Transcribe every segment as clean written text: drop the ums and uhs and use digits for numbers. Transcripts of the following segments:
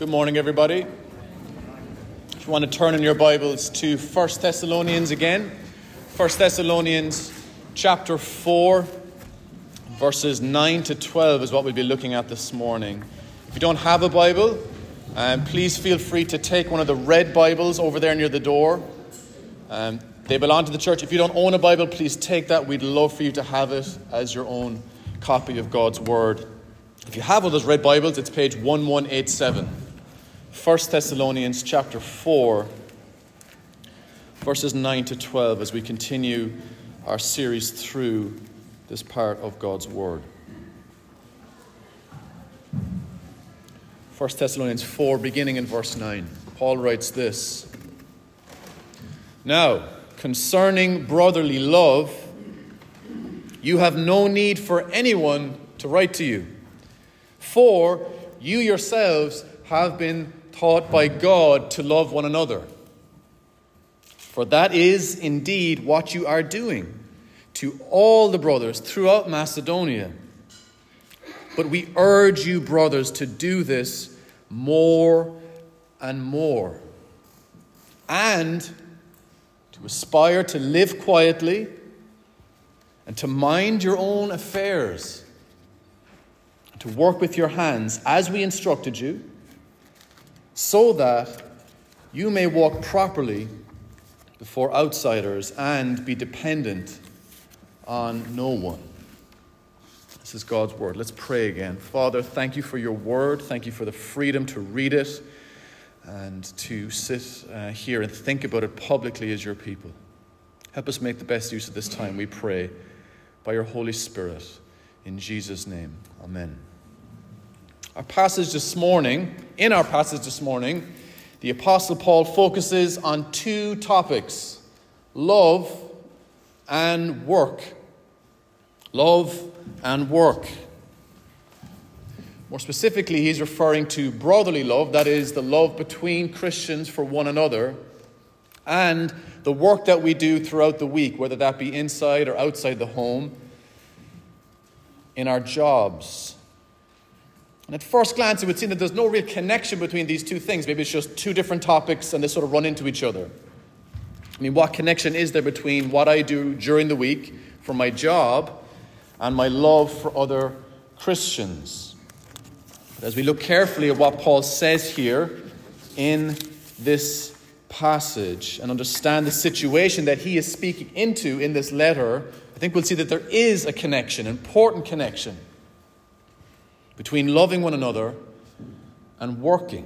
Good morning, everybody. If you want to turn in your Bibles to 1 Thessalonians again, 1 Thessalonians chapter 4, verses 9 to 12 is what we'll be looking at this morning. If you don't have a Bible, please feel free to take one of the red Bibles over there near the door. They belong to the church. If you don't own a Bible, please take that. We'd love for you to have it as your own copy of God's Word. If you have one of those red Bibles, it's page 1187. 1 Thessalonians chapter 4, verses 9 to 12, as we continue our series through this part of God's Word. 1 Thessalonians 4, beginning in verse 9. Paul writes this: "Now, concerning brotherly love, you have no need for anyone to write to you, for you yourselves have been taught by God to love one another. For that is indeed what you are doing to all the brothers throughout Macedonia. But we urge you, brothers, to do this more and more, and to aspire to live quietly and to mind your own affairs, and to work with your hands as we instructed you, so that you may walk properly before outsiders and be dependent on no one." This is God's Word. Let's pray again. Father, thank you for your Word. Thank you for the freedom to read it and to sit here and think about it publicly as your people. Help us make the best use of this time, we pray, by your Holy Spirit. In Jesus' name, amen. In our passage this morning, the Apostle Paul focuses on two topics: love and work. Love and work. More specifically, he's referring to brotherly love, that is, the love between Christians for one another, and the work that we do throughout the week, whether that be inside or outside the home, in our jobs. And at first glance, it would seem that there's no real connection between these two things. Maybe it's just two different topics and they sort of run into each other. I mean, what connection is there between what I do during the week for my job and my love for other Christians? But as we look carefully at what Paul says here in this passage and understand the situation that he is speaking into in this letter, I think we'll see that there is a connection, an important connection, between loving one another and working.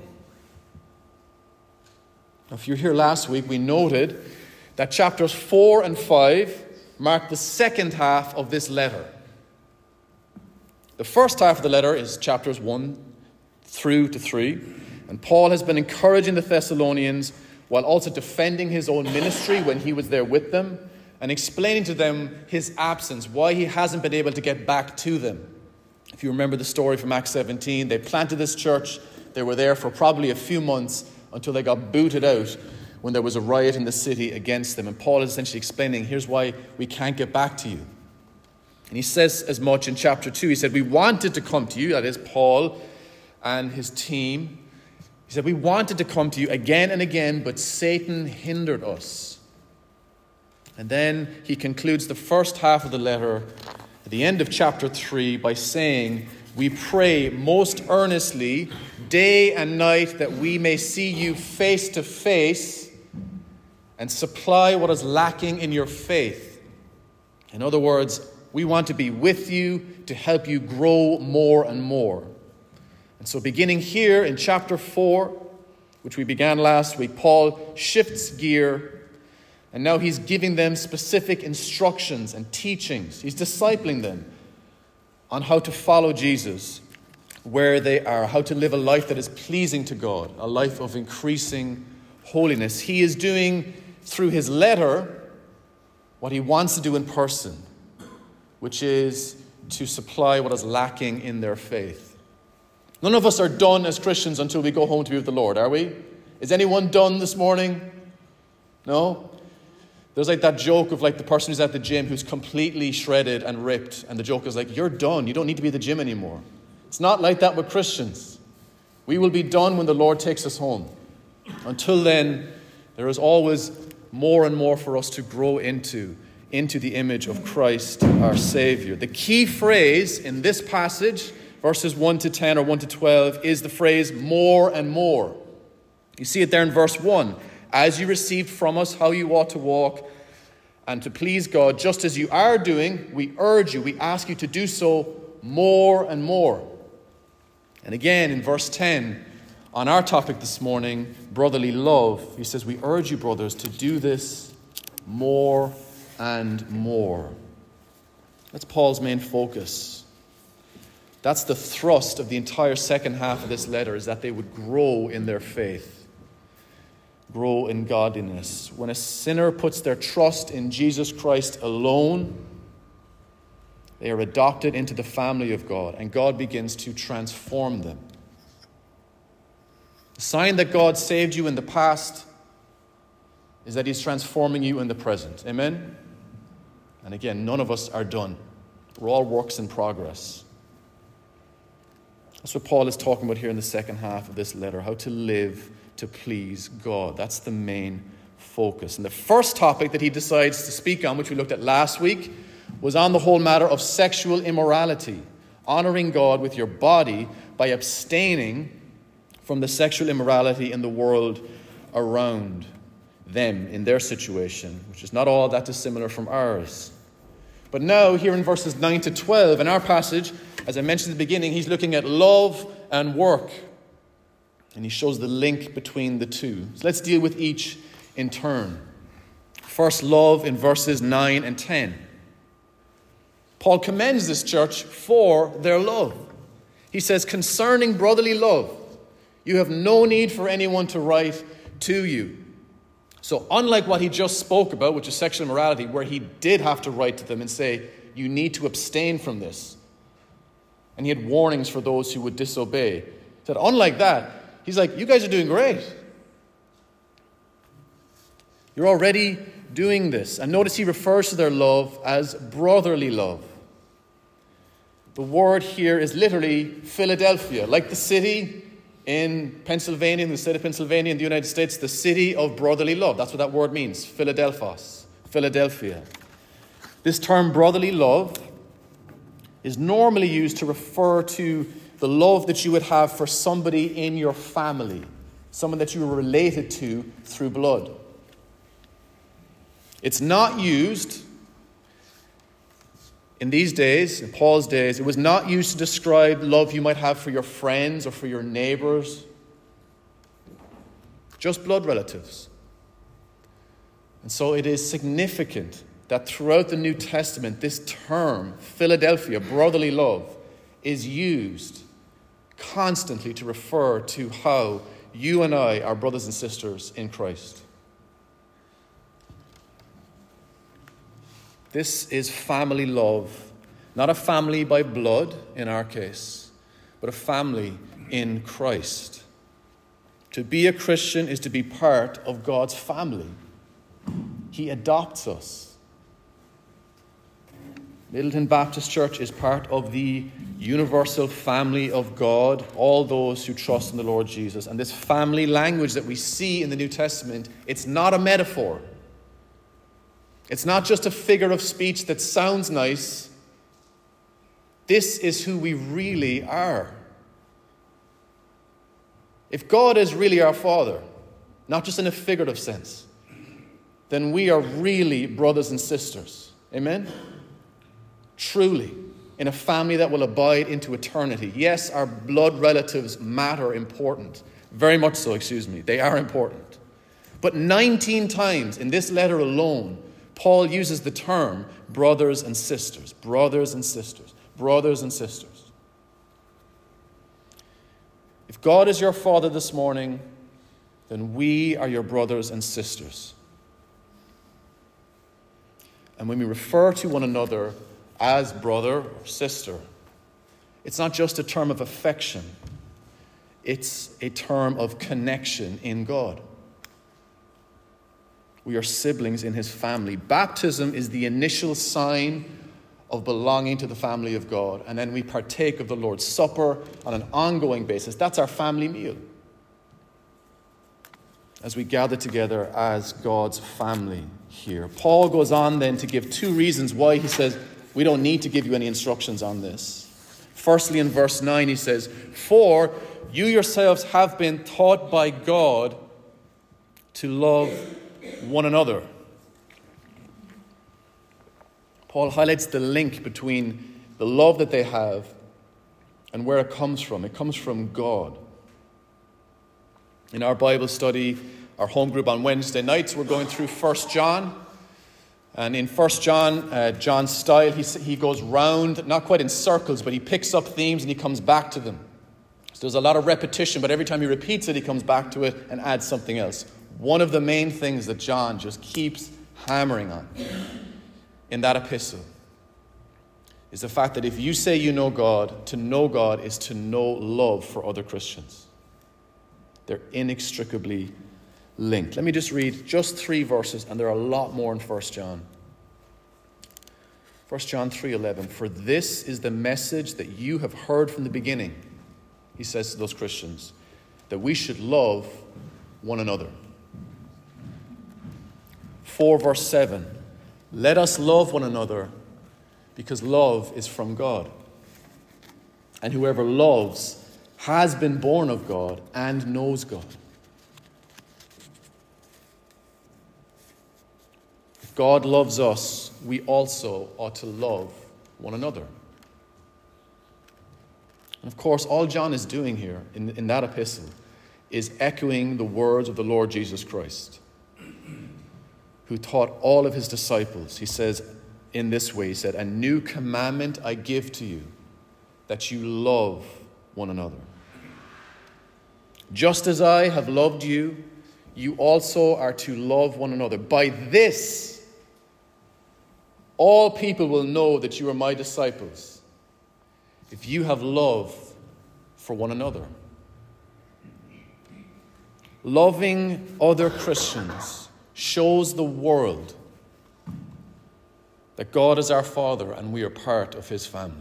Now, if you were here last week, we noted that chapters 4 and 5 mark the second half of this letter. The first half of the letter is chapters 1 through to 3, and Paul has been encouraging the Thessalonians while also defending his own ministry when he was there with them and explaining to them his absence, why he hasn't been able to get back to them. If you remember the story from Acts 17, they planted this church. They were there for probably a few months until they got booted out when there was a riot in the city against them. And Paul is essentially explaining, here's why we can't get back to you. And he says as much in chapter 2. He said, we wanted to come to you, that is Paul and his team. He said, we wanted to come to you again and again, but Satan hindered us. And then he concludes the first half of the letter at the end of chapter 3 by saying, we pray most earnestly day and night that we may see you face to face and supply what is lacking in your faith. In other words, we want to be with you to help you grow more and more. And so beginning here in chapter 4, which we began last week, Paul shifts gear. And now he's giving them specific instructions and teachings. He's discipling them on how to follow Jesus where they are, how to live a life that is pleasing to God, a life of increasing holiness. He is doing through his letter what he wants to do in person, which is to supply what is lacking in their faith. None of us are done as Christians until we go home to be with the Lord, are we? Is anyone done this morning? No? There's like that joke of like the person who's at the gym who's completely shredded and ripped, and the joke is like, you're done. You don't need to be at the gym anymore. It's not like that with Christians. We will be done when the Lord takes us home. Until then, there is always more and more for us to grow into the image of Christ, our Savior. The key phrase in this passage, verses 1 to 10 or 1 to 12, is the phrase more and more. You see it there in verse 1. As you received from us how you ought to walk and to please God, just as you are doing, we urge you, we ask you to do so more and more. And again in verse 10, on our topic this morning, brotherly love, he says, we urge you, brothers, to do this more and more. That's Paul's main focus. That's the thrust of the entire second half of this letter, is that they would grow in their faith, grow in godliness. When a sinner puts their trust in Jesus Christ alone, they are adopted into the family of God, and God begins to transform them. The sign that God saved you in the past is that he's transforming you in the present. Amen? And again, none of us are done. We're all works in progress. That's what Paul is talking about here in the second half of this letter, how to live to please God. That's the main focus. And the first topic that he decides to speak on, which we looked at last week, was on the whole matter of sexual immorality, honoring God with your body by abstaining from the sexual immorality in the world around them, in their situation, which is not all that dissimilar from ours. But now, here in verses 9 to 12, in our passage, as I mentioned at the beginning, he's looking at love and work. And he shows the link between the two. So let's deal with each in turn. First, love in verses 9 and 10. Paul commends this church for their love. He says, concerning brotherly love, you have no need for anyone to write to you. So unlike what he just spoke about, which is sexual immorality, where he did have to write to them and say, you need to abstain from this. And he had warnings for those who would disobey. He said, unlike that, he's like, you guys are doing great. You're already doing this. And notice he refers to their love as brotherly love. The word here is literally Philadelphia, like the city in Pennsylvania, in the state of Pennsylvania in the United States, the city of brotherly love. That's what that word means, Philadelphos, Philadelphia. This term brotherly love is normally used to refer to the love that you would have for somebody in your family, someone that you were related to through blood. It's not used in these days, in Paul's days, it was not used to describe love you might have for your friends or for your neighbors, just blood relatives. And so it is significant that throughout the New Testament, this term, Philadelphia, brotherly love, is used constantly to refer to how you and I are brothers and sisters in Christ. This is family love, not a family by blood in our case, but a family in Christ. To be a Christian is to be part of God's family. He adopts us. Middleton Baptist Church is part of the universal family of God, all those who trust in the Lord Jesus. And this family language that we see in the New Testament, it's not a metaphor. It's not just a figure of speech that sounds nice. This is who we really are. If God is really our Father, not just in a figurative sense, then we are really brothers and sisters. Amen? Truly, in a family that will abide into eternity. Yes, our blood relatives matter important. Very much so, They are important. But 19 times in this letter alone, Paul uses the term brothers and sisters, brothers and sisters, brothers and sisters. If God is your Father this morning, then we are your brothers and sisters. And when we refer to one another as brother or sister, it's not just a term of affection. It's a term of connection in God. We are siblings in his family. Baptism is the initial sign of belonging to the family of God. And then we partake of the Lord's Supper on an ongoing basis. That's our family meal, as we gather together as God's family here. Paul goes on then to give two reasons why he says we don't need to give you any instructions on this. Firstly, in verse 9, he says, "For you yourselves have been taught by God to love one another." Paul highlights the link between the love that they have and where it comes from. It comes from God. In our Bible study, our home group on Wednesday nights, we're going through 1 John. And in 1 John, John's style, he goes round, not quite in circles, but he picks up themes and he comes back to them. So there's a lot of repetition, but every time he repeats it, he comes back to it and adds something else. One of the main things that John just keeps hammering on in that epistle is the fact that if you say you know God, to know God is to know love for other Christians. They're inextricably linked. Let me just read just 3 verses, and there are a lot more in 1 John. 1 John 3:11, "For this is the message that you have heard from the beginning," he says to those Christians, "that we should love one another." 4 verse 7, "Let us love one another because love is from God. And whoever loves has been born of God and knows God." If God loves us, we also ought to love one another. And of course, all John is doing here in that epistle is echoing the words of the Lord Jesus Christ, who taught all of his disciples. He says in this way, he said, "A new commandment I give to you, that you love one another. Just as I have loved you, you also are to love one another. By this, all people will know that you are my disciples, if you have love for one another." Loving other Christians shows the world that God is our Father and we are part of his family.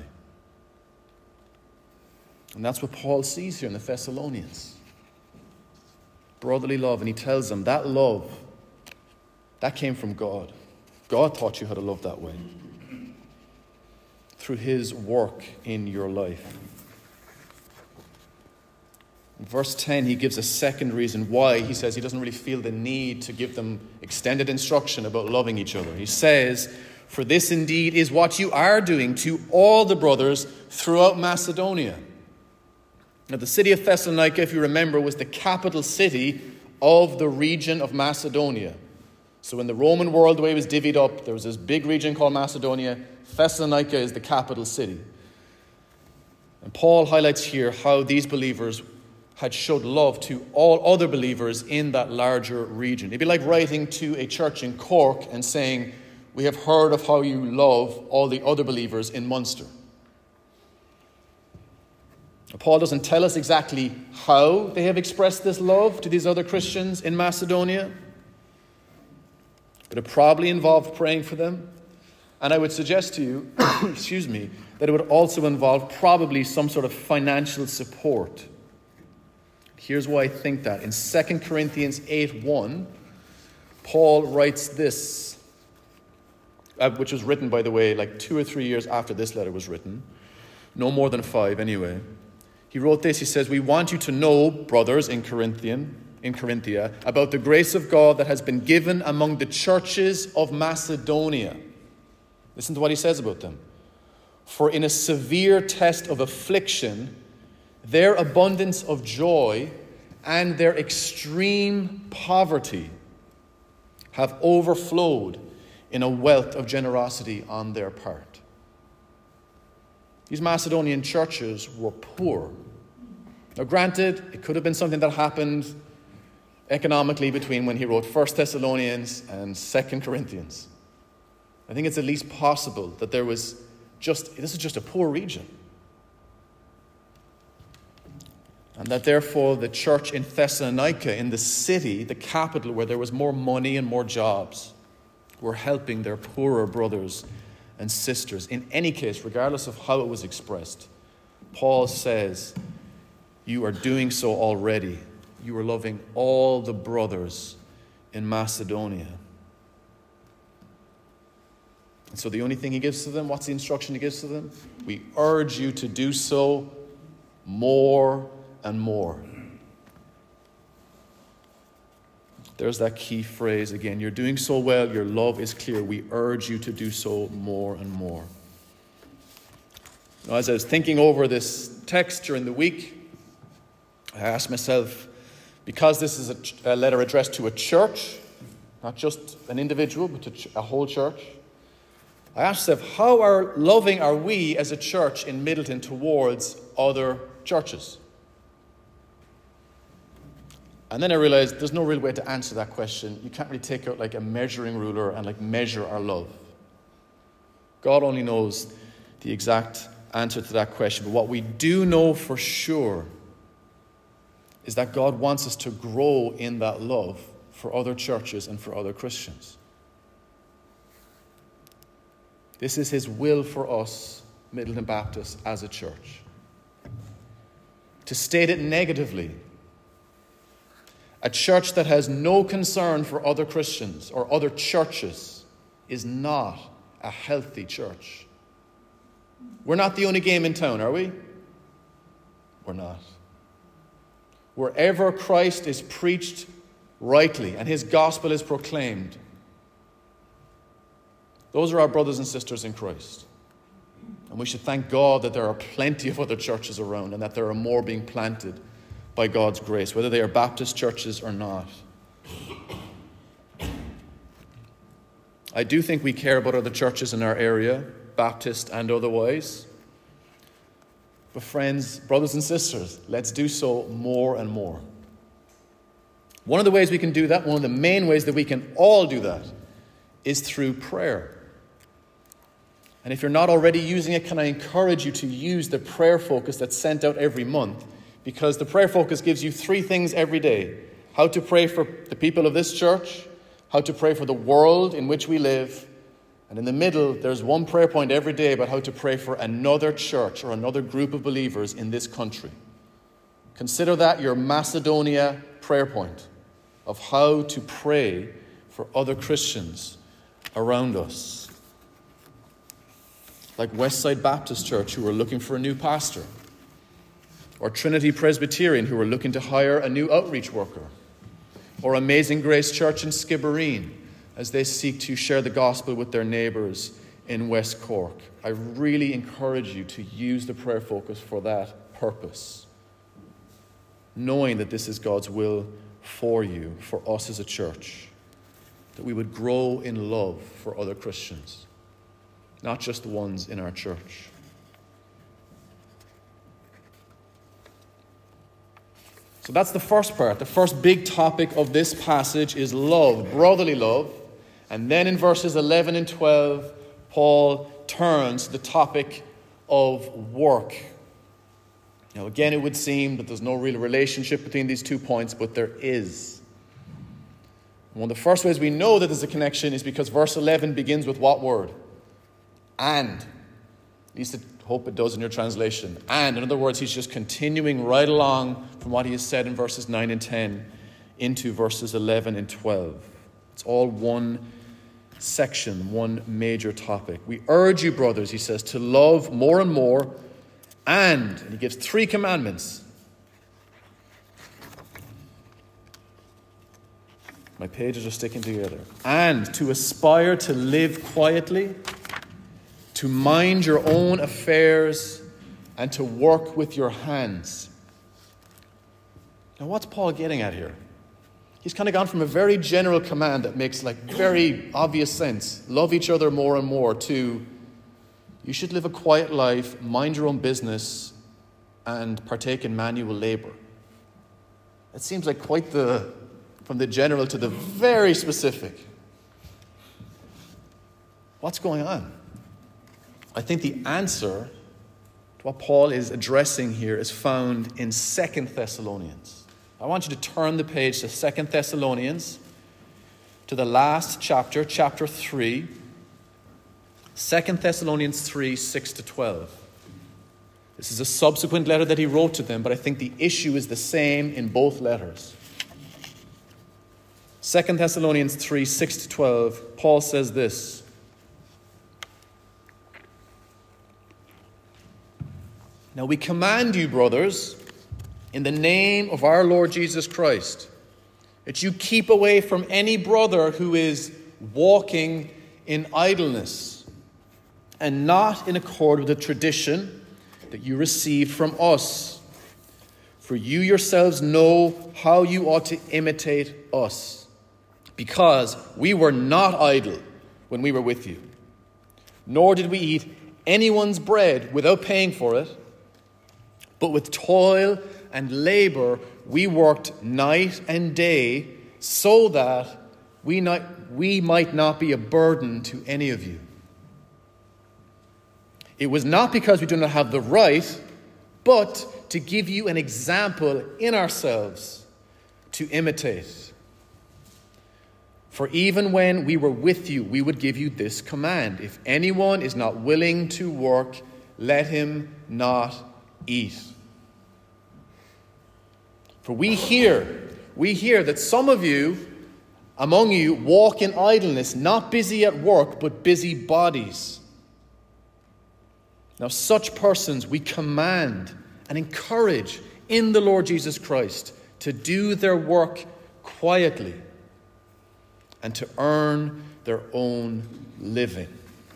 And that's what Paul sees here in the Thessalonians. Brotherly love. And he tells them that love, that came from God. God taught you how to love that way through his work in your life. In verse 10, he gives a second reason why he says he doesn't really feel the need to give them extended instruction about loving each other. He says, "For this indeed is what you are doing to all the brothers throughout Macedonia." Now, the city of Thessalonica, if you remember, was the capital city of the region of Macedonia. So in the Roman world, the way it was divvied up, there was this big region called Macedonia. Thessalonica is the capital city. And Paul highlights here how these believers had showed love to all other believers in that larger region. It'd be like writing to a church in Cork and saying, "We have heard of how you love all the other believers in Munster." Paul doesn't tell us exactly how they have expressed this love to these other Christians in Macedonia, but it probably involved praying for them. And I would suggest to you, that it would also involve probably some sort of financial support. Here's why I think that. In 2 Corinthians 8:1, Paul writes this, which was written, by the way, like 2 or 3 years after this letter was written. No more than 5 anyway. He wrote this, he says, "We want you to know, brothers in Corinthia, about the grace of God that has been given among the churches of Macedonia." Listen to what he says about them. "For in a severe test of affliction, their abundance of joy and their extreme poverty have overflowed in a wealth of generosity on their part." These Macedonian churches were poor. Now granted, it could have been something that happened economically between when he wrote 1 Thessalonians and 2 Corinthians. I think it's at least possible that this is just a poor region. And that therefore the church in Thessalonica, in the city, the capital, where there was more money and more jobs, were helping their poorer brothers and sisters. In any case, regardless of how it was expressed, Paul says, you are doing so already. You are loving all the brothers in Macedonia. And so the only thing he gives to them, what's the instruction he gives to them? We urge you to do so more and more. There's that key phrase again. You're doing so well, your love is clear. We urge you to do so more and more. Now, as I was thinking over this text during the week, I asked myself, because this is a letter addressed to a church, not just an individual, but to a whole church, I asked myself, how loving are we as a church in Midleton towards other churches? And then I realized there's no real way to answer that question. You can't really take out like a measuring ruler and measure our love. God only knows the exact answer to that question. But what we do know for sure is that God wants us to grow in that love for other churches and for other Christians. This is his will for us, Midleton Baptist, as a church. To state it negatively, a church that has no concern for other Christians or other churches is not a healthy church. We're not the only game in town, are we? We're not. Wherever Christ is preached rightly and his gospel is proclaimed, those are our brothers and sisters in Christ. And we should thank God that there are plenty of other churches around and that there are more being planted by God's grace, whether they are Baptist churches or not. I do think we care about other churches in our area, Baptist and otherwise. But friends, brothers and sisters, let's do so more and more. One of the ways we can do that, one of the main ways that we can all do that, is through prayer. And if you're not already using it, can I encourage you to use the prayer focus that's sent out every month? Because the prayer focus gives you 3 things every day. How to pray for the people of this church, how to pray for the world in which we live, and in the middle, there's one prayer point every day about how to pray for another church or another group of believers in this country. Consider that your Macedonia prayer point of how to pray for other Christians around us. Like Westside Baptist Church, who are looking for a new pastor. Or Trinity Presbyterian, who are looking to hire a new outreach worker. Or Amazing Grace Church in Skibbereen, as they seek to share the gospel with their neighbours in West Cork. I really encourage you to use the prayer focus for that purpose, knowing that this is God's will for you, for us as a church, that we would grow in love for other Christians, not just the ones in our church. So that's the first part. The first big topic of this passage is love, brotherly love. And then in verses 11 and 12, Paul turns to the topic of work. Now again, it would seem that there's no real relationship between these 2 points, but there is. One of the first ways we know that there's a connection is because verse 11 begins with what word? And. At least I hope it does in your translation. And, in other words, he's just continuing right along from what he has said in verses 9 and 10 into verses 11 and 12. It's all one section, one major topic. We urge you, brothers, he says, to love more and more, and he gives 3 commandments. My pages are sticking together. And to aspire to live quietly, to mind your own affairs, and to work with your hands. Now, what's Paul getting at here? He's kind of gone from a very general command that makes very obvious sense, love each other more and more, to you should live a quiet life, mind your own business, and partake in manual labor. It seems like quite from the general to the very specific. What's going on? I think the answer to what Paul is addressing here is found in 2 Thessalonians. I want you to turn the page to 2 Thessalonians, to the last chapter, chapter 3. 2 Thessalonians 3, 6 to 12. This is a subsequent letter that he wrote to them, but I think the issue is the same in both letters. 2 Thessalonians 3, 6 to 12, Paul says this. Now we command you, brothers, in the name of our Lord Jesus Christ, that you keep away from any brother who is walking in idleness and not in accord with the tradition that you received from us. For you yourselves know how you ought to imitate us, because we were not idle when we were with you, nor did we eat anyone's bread without paying for it, but with toil and labor we worked night and day so that we might not be a burden to any of you. It was not because we do not have the right, but to give you an example in ourselves to imitate. For even when we were with you, we would give you this command: if anyone is not willing to work, let him not eat. For we hear that some of you among you walk in idleness, not busy at work, but busy bodies. Now such persons we command and encourage in the Lord Jesus Christ to do their work quietly and to earn their own living.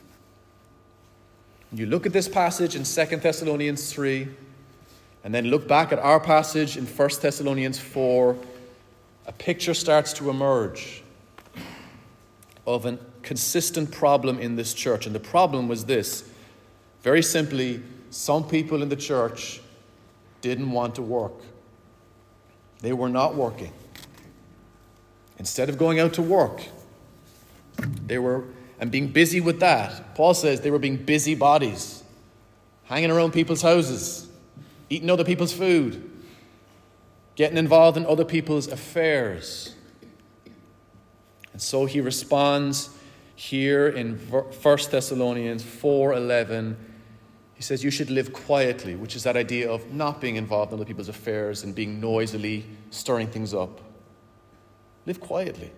You look at this passage in 2 Thessalonians 3, and then look back at our passage in 1 Thessalonians 4, a picture starts to emerge of a consistent problem in this church. And the problem was this: very simply, some people in the church didn't want to work. They were not working. Instead of going out to work, they were, and being busy with that, Paul says they were being busy bodies, hanging around people's houses, eating other people's food, getting involved in other people's affairs. And so he responds here in 1 Thessalonians 4:11. He says you should live quietly, which is that idea of not being involved in other people's affairs and being noisily stirring things up. Live quietly.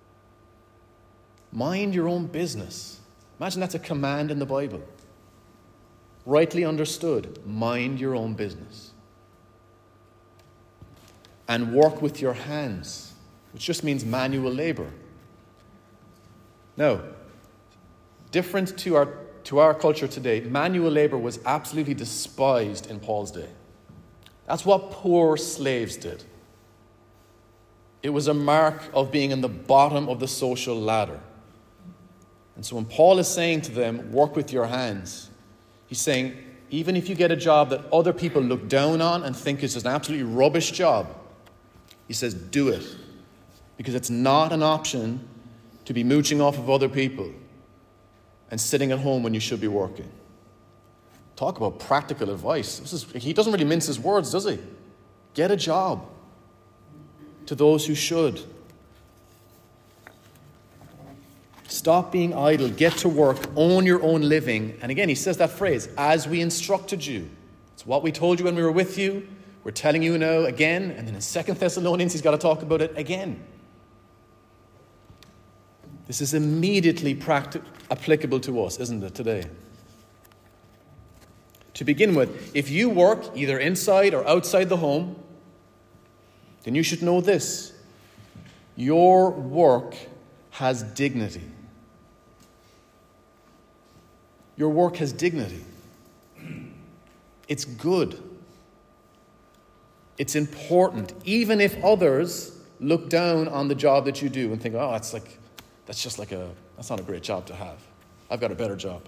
Mind your own business. Imagine that's a command in the Bible. Rightly understood, mind your own business. And work with your hands, which just means manual labor. Now, different to our culture today, manual labor was absolutely despised in Paul's day. That's what poor slaves did. It was a mark of being in the bottom of the social ladder. And so when Paul is saying to them, work with your hands, he's saying, even if you get a job that other people look down on and think is just an absolutely rubbish job, he says, do it. Because it's not an option to be mooching off of other people and sitting at home when you should be working. Talk about practical advice. He doesn't really mince his words, does he? Get a job to those who should. Stop being idle. Get to work. Own your own living. And again, he says that phrase, as we instructed you. It's what we told you when we were with you. We're telling you now again. And then in 2 Thessalonians, he's got to talk about it again. This is immediately applicable to us, isn't it, today? To begin with, if you work either inside or outside the home, then you should know this: your work has dignity. Your work has dignity. It's good. It's important, even if others look down on the job that you do and think, oh, that's not a great job to have. I've got a better job.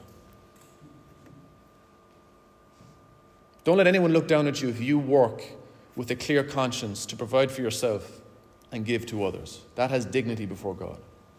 Don't let anyone look down at you if you work with a clear conscience to provide for yourself and give to others. That has dignity before God.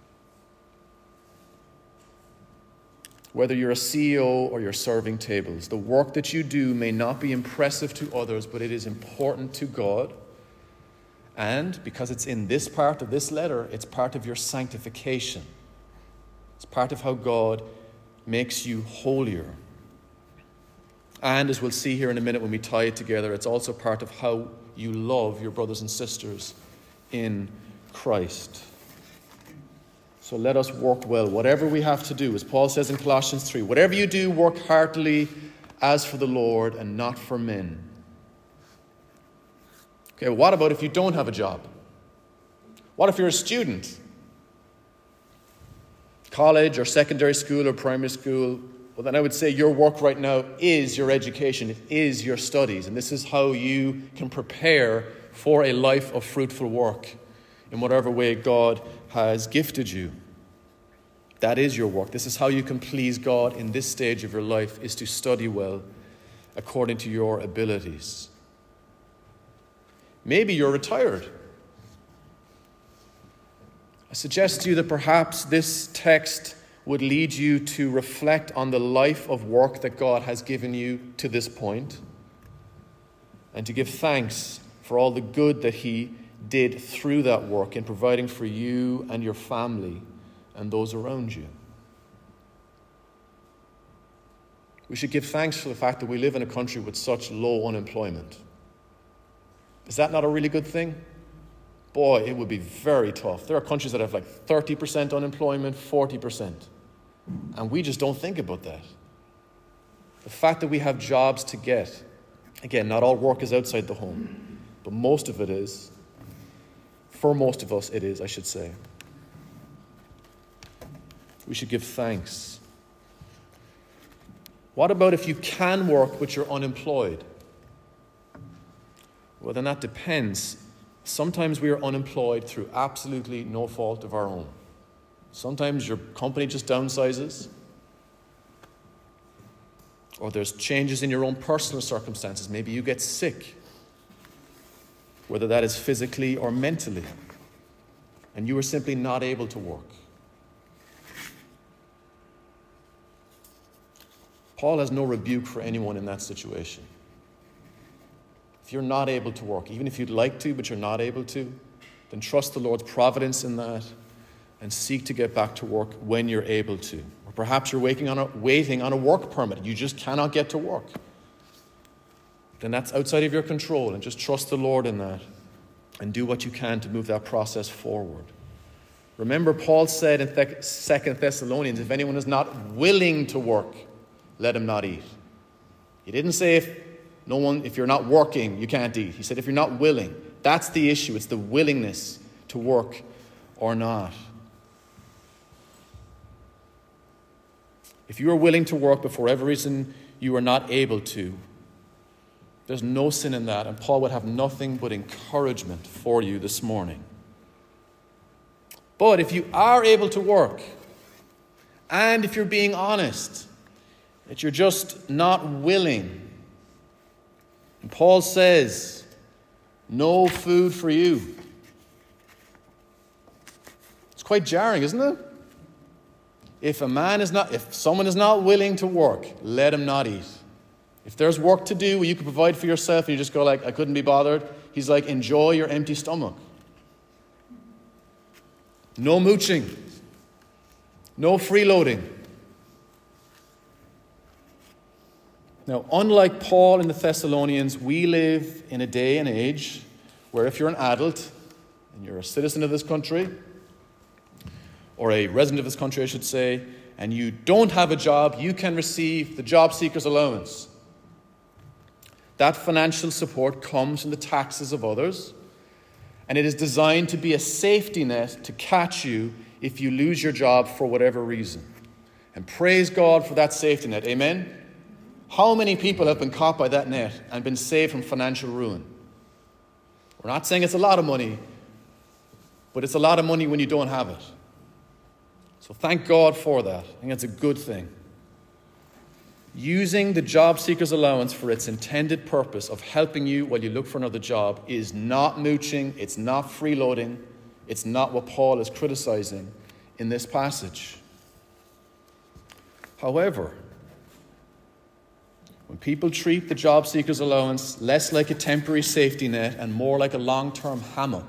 Whether you're a CEO or you're serving tables, the work that you do may not be impressive to others, but it is important to God. And because it's in this part of this letter, it's part of your sanctification. It's part of how God makes you holier. And as we'll see here in a minute when we tie it together, it's also part of how you love your brothers and sisters in Christ. So let us work well, whatever we have to do. As Paul says in Colossians 3, whatever you do, work heartily as for the Lord and not for men. Okay, what about if you don't have a job? What if you're a student? College or secondary school or primary school? Well, then I would say your work right now is your education. It is your studies. And this is how you can prepare for a life of fruitful work in whatever way God has gifted you. That is your work. This is how you can please God in this stage of your life, is to study well according to your abilities. Maybe you're retired. I suggest to you that perhaps this text would lead you to reflect on the life of work that God has given you to this point, and to give thanks for all the good that He did through that work in providing for you and your family and those around you. We should give thanks for the fact that we live in a country with such low unemployment. Is that not a really good thing? Boy, it would be very tough. There are countries that have like 30% unemployment, 40%. And we just don't think about that. The fact that we have jobs to get, again, not all work is outside the home, but most of it is. For most of us, it is, I should say. We should give thanks. What about if you can work but you're unemployed? Well, then that depends. Sometimes we are unemployed through absolutely no fault of our own. Sometimes your company just downsizes, or there's changes in your own personal circumstances. Maybe you get sick, whether that is physically or mentally, and you are simply not able to work. Paul has no rebuke for anyone in that situation. If you're not able to work, even if you'd like to, but you're not able to, then trust the Lord's providence in that and seek to get back to work when you're able to. Or perhaps you're waiting on a work permit. You just cannot get to work. Then that's outside of your control, and just trust the Lord in that and do what you can to move that process forward. Remember, Paul said in 2 Thessalonians, if anyone is not willing to work, let him not eat. He didn't say if you're not working, you can't eat. He said if you're not willing. That's the issue. It's the willingness to work or not. If you are willing to work but for whatever reason you are not able to, there's no sin in that, and Paul would have nothing but encouragement for you this morning. But if you are able to work, and if you're being honest, that you're just not willing, and Paul says, no food for you. It's quite jarring, isn't it? If someone is not willing to work, let him not eat. If there's work to do where you can provide for yourself and you just go like, I couldn't be bothered, he's like, enjoy your empty stomach. No mooching. No freeloading. Now, unlike Paul and the Thessalonians, we live in a day and age where if you're an adult and you're a citizen of this country, or a resident of this country, I should say, and you don't have a job, you can receive the job seeker's allowance. That financial support comes from the taxes of others, and it is designed to be a safety net to catch you if you lose your job for whatever reason. And praise God for that safety net. Amen? How many people have been caught by that net and been saved from financial ruin? We're not saying it's a lot of money, but it's a lot of money when you don't have it. So thank God for that. I think that's a good thing. Using the job seeker's allowance for its intended purpose of helping you while you look for another job is not mooching, it's not freeloading, it's not what Paul is criticizing in this passage. However, when people treat the job seeker's allowance less like a temporary safety net and more like a long-term hammock,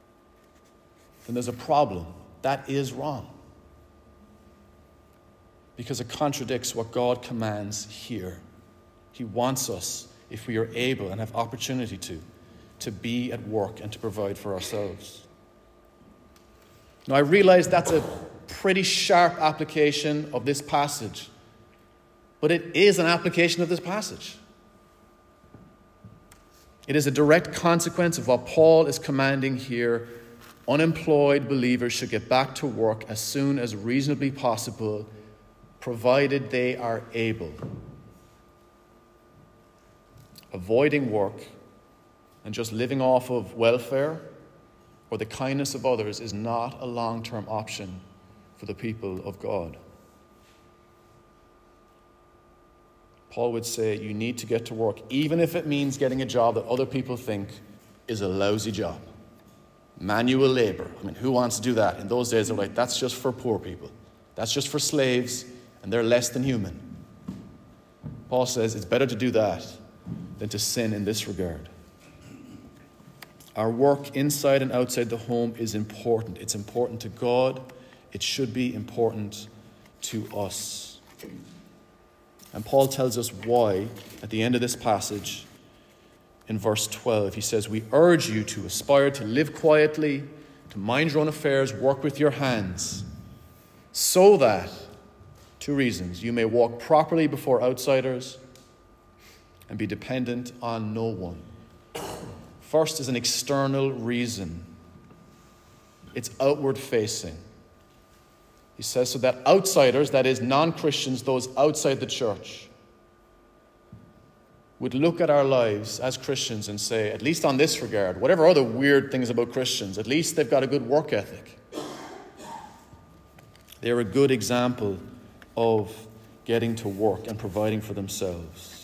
then there's a problem. That is wrong. because it contradicts what God commands here. He wants us, if we are able and have opportunity to be at work and to provide for ourselves. Now, I realize that's a pretty sharp application of this passage, but it is an application of this passage. It is a direct consequence of what Paul is commanding here. Unemployed believers should get back to work as soon as reasonably possible, provided they are able. Avoiding work and just living off of welfare or the kindness of others is not a long-term option for the people of God. Paul would say you need to get to work, even if it means getting a job that other people think is a lousy job. Manual labor. I mean, who wants to do that? In those days, they're like, that's just for poor people. That's just for slaves, and they're less than human. Paul says it's better to do that than to sin in this regard. Our work inside and outside the home is important. It's important to God. It should be important to us. And Paul tells us why at the end of this passage in verse 12. He says, we urge you to aspire to live quietly, to mind your own affairs, work with your hands, so that, two reasons, you may walk properly before outsiders and be dependent on no one. First is an external reason. It's outward facing. He says so that outsiders, that is non-Christians, those outside the church, would look at our lives as Christians and say, at least on this regard, whatever other weird things about Christians, at least they've got a good work ethic. They're a good example of getting to work and providing for themselves.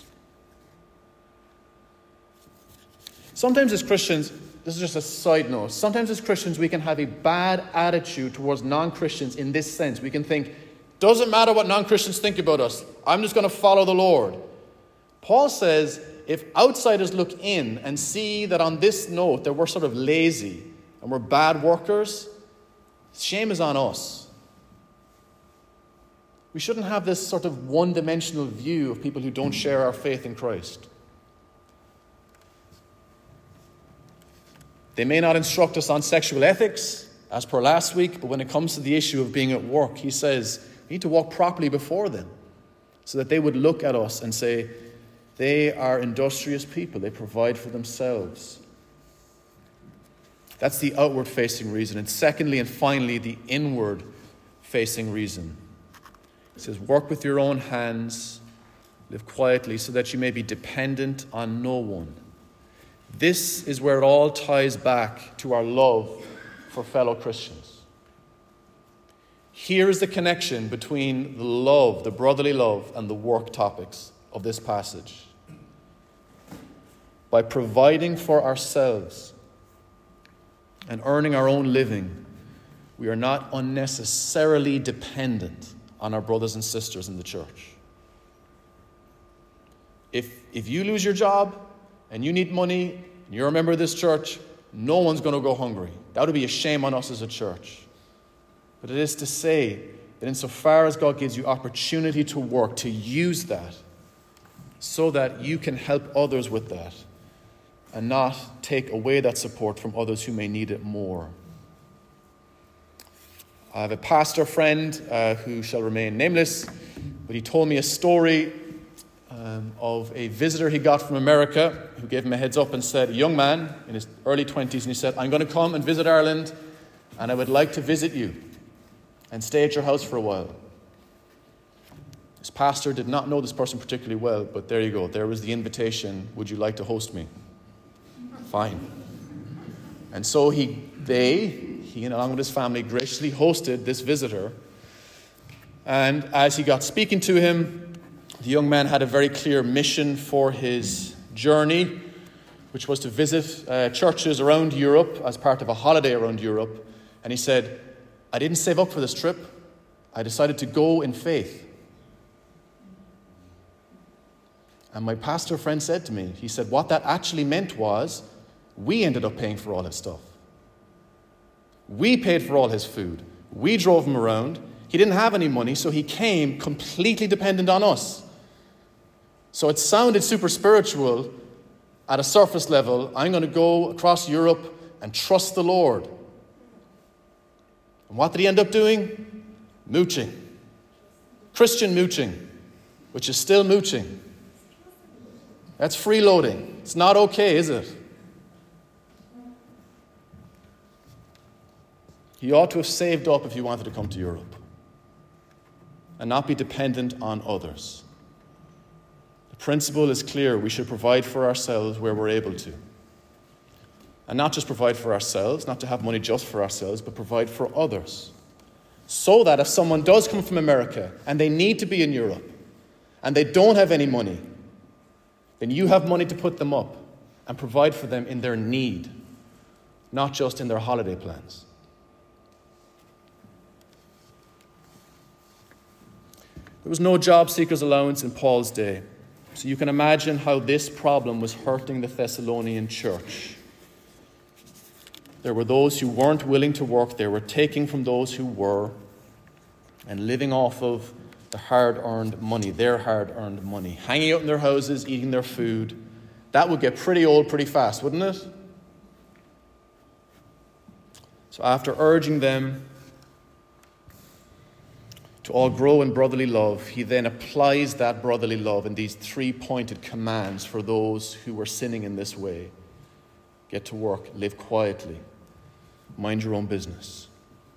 Sometimes as Christians, this is just a side note, sometimes as Christians we can have a bad attitude towards non-Christians in this sense. We can think, doesn't matter what non-Christians think about us, I'm just going to follow the Lord. Paul says, if outsiders look in and see that on this note that we're sort of lazy and we're bad workers, shame is on us. We shouldn't have this sort of one-dimensional view of people who don't share our faith in Christ. They may not instruct us on sexual ethics, as per last week, but when it comes to the issue of being at work, he says we need to walk properly before them so that they would look at us and say, they are industrious people. They provide for themselves. That's the outward-facing reason. And secondly and finally, the inward-facing reason. It says, work with your own hands, live quietly so that you may be dependent on no one. This is where it all ties back to our love for fellow Christians. Here is the connection between the love, the brotherly love, and the work topics of this passage. By providing for ourselves and earning our own living, we are not unnecessarily dependent on our brothers and sisters in the church. If you lose your job and you need money, and you're a member of this church, no one's going to go hungry. That would be a shame on us as a church. But it is to say that insofar as God gives you opportunity to work, to use that so that you can help others with that and not take away that support from others who may need it more. I have a pastor friend who shall remain nameless, but he told me a story of a visitor he got from America who gave him a heads up and said, a young man in his early 20s, and he said, I'm going to come and visit Ireland and I would like to visit you and stay at your house for a while. His pastor did not know this person particularly well, but there you go. There was the invitation. Would you like to host me? Fine. And so he along with his family graciously hosted this visitor. And as he got speaking to him, the young man had a very clear mission for his journey, which was to visit churches around Europe as part of a holiday around Europe. And he said, I didn't save up for this trip. I decided to go in faith. And my pastor friend said to me, he said, what that actually meant was we ended up paying for all his stuff. We paid for all his food. We drove him around. He didn't have any money, so he came completely dependent on us. So it sounded super spiritual at a surface level. I'm going to go across Europe and trust the Lord. And what did he end up doing? Mooching. Christian mooching, which is still mooching. That's freeloading. It's not okay, is it? He ought to have saved up if he wanted to come to Europe and not be dependent on others. The principle is clear. We should provide for ourselves where we're able to. And not just provide for ourselves, not to have money just for ourselves, but provide for others. So that if someone does come from America and they need to be in Europe and they don't have any money, then you have money to put them up and provide for them in their need, not just in their holiday plans. There was no job seekers allowance in Paul's day. So you can imagine how this problem was hurting the Thessalonian church. There were those who weren't willing to work. They were taking from those who were and living off of the hard-earned money, their hard-earned money, hanging out in their houses, eating their food. That would get pretty old pretty fast, wouldn't it? So after urging them to all grow in brotherly love, he then applies that brotherly love in these 3-pointed commands for those who were sinning in this way. Get to work, live quietly, mind your own business.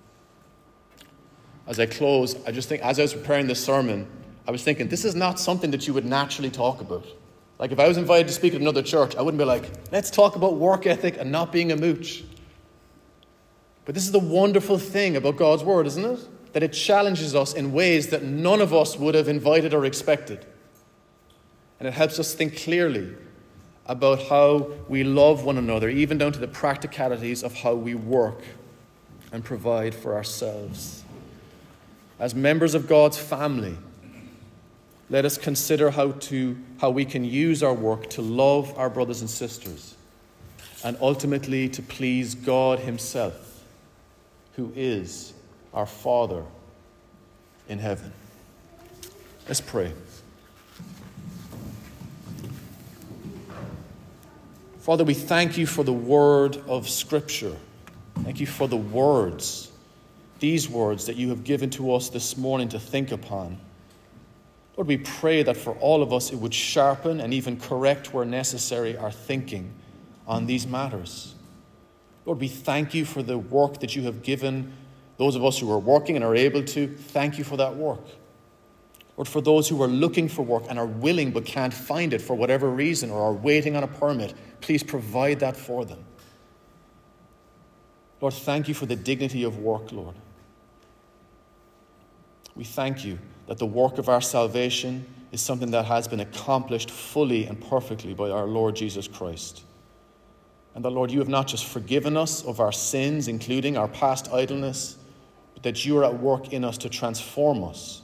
As I close, I just think, as I was preparing this sermon, I was thinking, this is not something that you would naturally talk about. Like if I was invited to speak at another church, I wouldn't be like, let's talk about work ethic and not being a mooch. But this is the wonderful thing about God's word, isn't it? That it challenges us in ways that none of us would have invited or expected. And it helps us think clearly about how we love one another, even down to the practicalities of how we work and provide for ourselves. As members of God's family, let us consider how we can use our work to love our brothers and sisters and ultimately to please God himself, who is our Father in heaven. Let's pray. Father, we thank you for the word of Scripture. Thank you for the words, these words that you have given to us this morning to think upon. Lord, we pray that for all of us it would sharpen and even correct where necessary our thinking on these matters. Lord, we thank you for the work that you have given those of us who are working and are able to. Thank you for that work. Lord, for those who are looking for work and are willing but can't find it for whatever reason or are waiting on a permit, please provide that for them. Lord, thank you for the dignity of work, Lord. We thank you that the work of our salvation is something that has been accomplished fully and perfectly by our Lord Jesus Christ. And that, Lord, you have not just forgiven us of our sins, including our past idleness, but that you are at work in us to transform us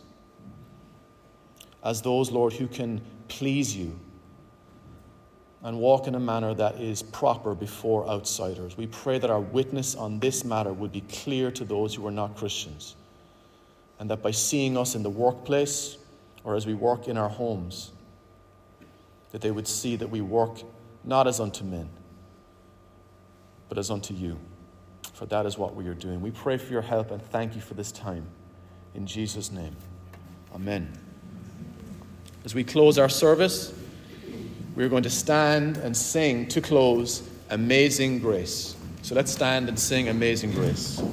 as those, Lord, who can please you and walk in a manner that is proper before outsiders. We pray that our witness on this matter would be clear to those who are not Christians, and that by seeing us in the workplace or as we work in our homes, that they would see that we work not as unto men, but as unto you. For that is what we are doing. We pray for your help and thank you for this time. In Jesus' name, amen. As we close our service, we're going to stand and sing to close Amazing Grace. So let's stand and sing Amazing Grace.